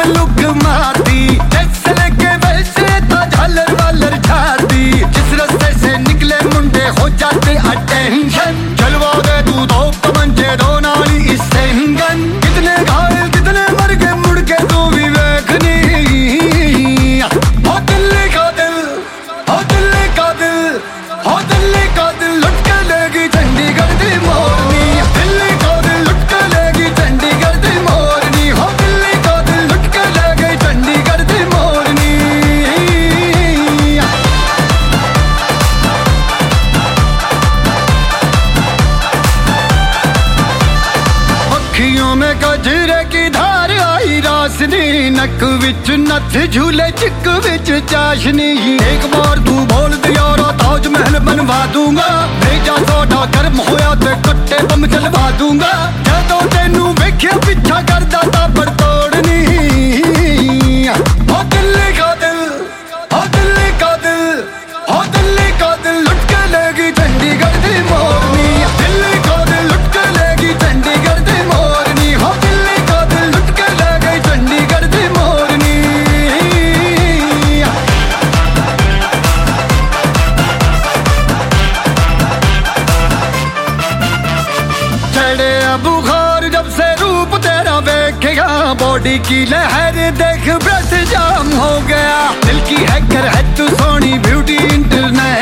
Look मारती, जैसे लेके वैसे तो झालर वालर झाड़ती। जिस रास्ते से निकले मुंडे हो जाते अटेंशन, जलवा दे तू दो तमंचे दो नाली इससे हिंगन। कितने घायल कितने मर गए मुड़ के तू विवेक नहीं। हो दिल्ली का दिल, हो दिल्ली का दिल, हो दिल्ली का दिल लुट के लेगी चंडीगढ़ दी मोरनी। दिल्ली का दिल लुट के लेगी चंडीगढ़ दी मोरनी। हो दिल्ली का दिल लुट के ले गई चंडीगढ़ दी मोरनी। अखियों में गजरे की धार आई रासनी, नक विच नथ झूले चिक विच चाशनी। एक बार तू बोल दिया रो ताजमहल बनवा दूंगा, भेजा सोडा गर्म होया ते कट्टे बम चलवा दूंगा। जदों तेनू वेख्या पिछा करदा ताबड़ तोड़नी। हो दिल्ली का दिल, हो दिल्ली का दिल, हो दिल्ली का दिल लुट के लेगी चंडीगढ़ दी मोरनी। दिल्ली का दिल लुट के लेगी चंडीगढ़ दी मोरनी। हो दिल्ली का दिल लुट के ले गई चंडीगढ़ दी मोरनी। चढ़े बुखार जब से रूप तेरा देखेगा, बॉडी की लहर देख ब्रेथ जाम हो गया। दिल की हैकर है तू सोनी ब्यूटी इंटरनेट